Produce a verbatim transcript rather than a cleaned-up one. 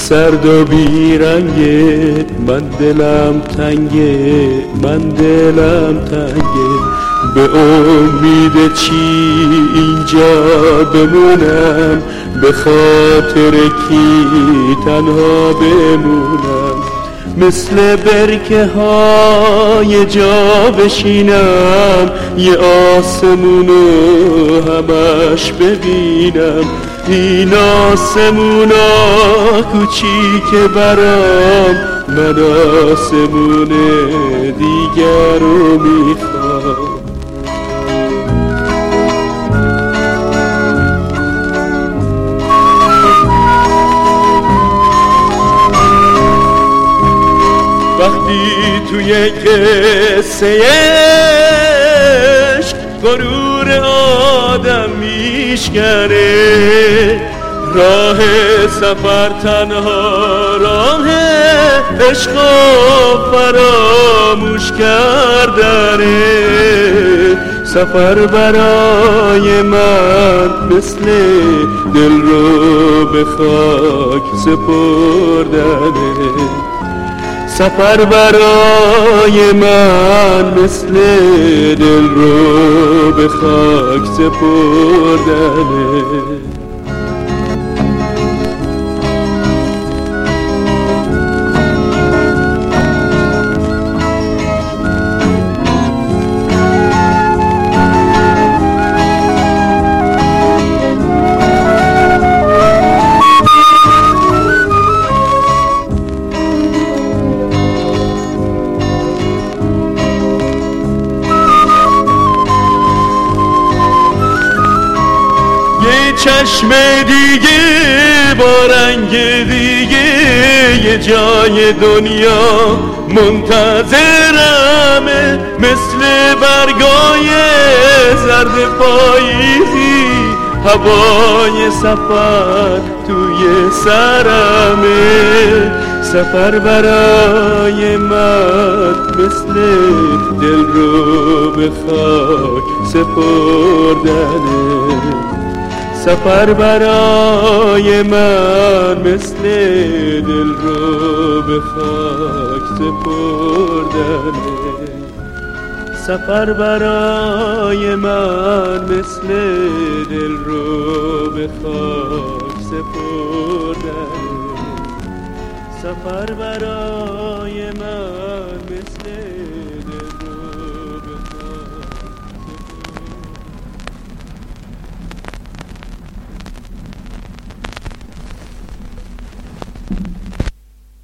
سرد و بیرنگه، من دلم تنگه، من دلم تنگه. به امید چی اینجا بمونم، به خاطر کی تنها بمونم. مثل برکه های جا بشینم، یه آسمونو همش ببینم. این آسمونا کوچیکه برام، من آسمون دیگر رو میخوام. وقتی توی قصه عشق غرور آدم میشکنه، راه سفر تنها راه عشق و فراموش کردنه. سفر برای من مثل دل رو به خاک سپردنه. سفر برای من مثل دل رو به خاک سپردنه. چشم دیگه با رنگ دیگه، یه جای دنیا منتظرمه. مثل برگای زرد پاییزی، هوای سفر توی سرمه. سفر برای من مثل دل رو به خاک سپردنه. سفر برای من مثل دل رو به خاک سپردنه. سفر برای من مثل دل رو به خاک سپردنه. سفر برای من